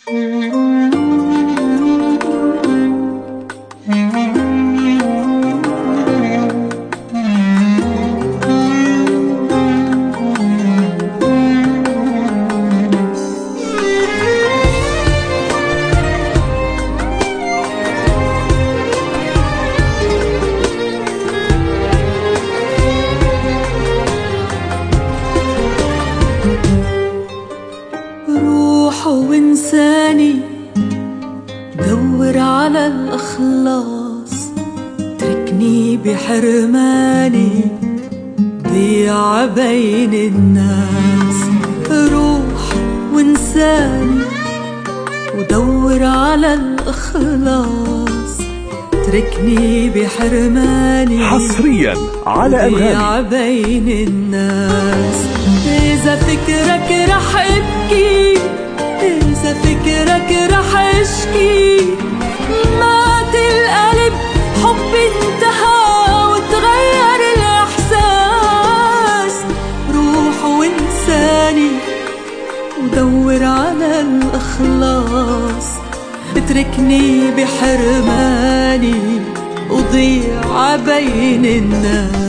روح وانساني دور على الإخلاص، تركني بحرماني ضيع بين الناس. روح وانساني ودور على الإخلاص، تركني بحرماني حصريا على ضيع بين الناس. إذا فكرك رح أبكي، إذا فكرك رح أشكي، مات القلب حبي انتهى وتغير الإحساس. روح وانساني ودور على الإخلاص، اتركني بحرماني وضيع بين الناس.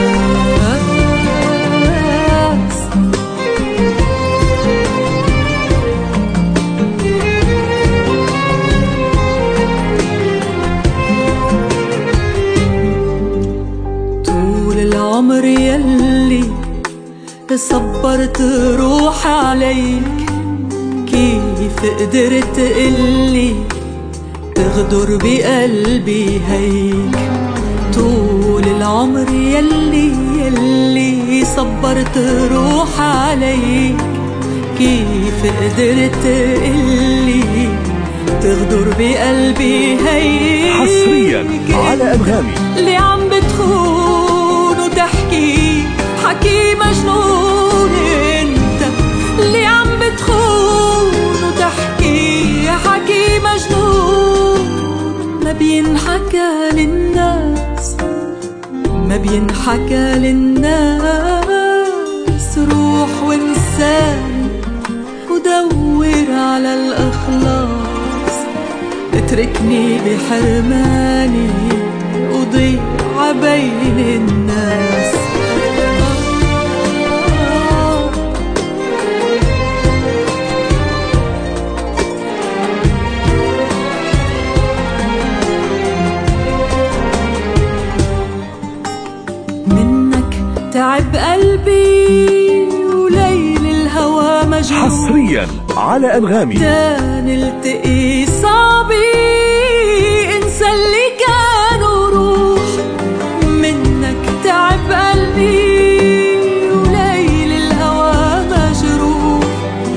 طول العمر يلي صبرت روح عليك، كيف قدرت قلي تغدر بقلبي هيك؟ طول العمر يلي صبرت روح عليك، كيف قدرت قلي تغدر بقلبي هيك؟ حصريا على أنغامي. اللي عم بتخون وتحكي حكي مجنون انت، اللي عم بتخون وتحكي حكي مجنون. ما بينحكى للناس، ما بينحكى للناس. روح وانساني ودور على الإخلاص، اتركني بحرماني وضيع بين الناس. منك تعب قلبي وليل الهوى مجنون. حصريا على أنغامي. نلتقي صعبي انسى اللي كان وروح. منك تعب قلبي وليل الهوى مجروح.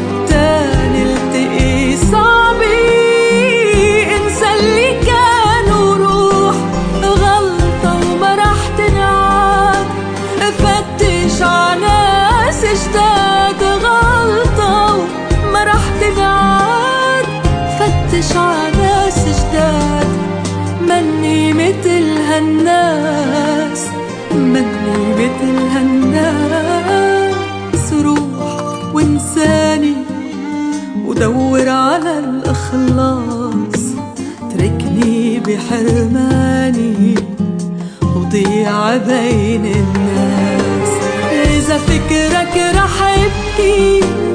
نلتقي صعبي انسى اللي كان وروح. غلطة وما رح تنعاد، فتش ع ناس جداد. غلطة وما رح تنعاد، فتش ع ناس جداد. مني متل هالناس، مني متل هالناس. روح وانساني ودور على الإخلاص، تركني بحرماني وضيع بين الناس. إذا فكرك رح أبكي،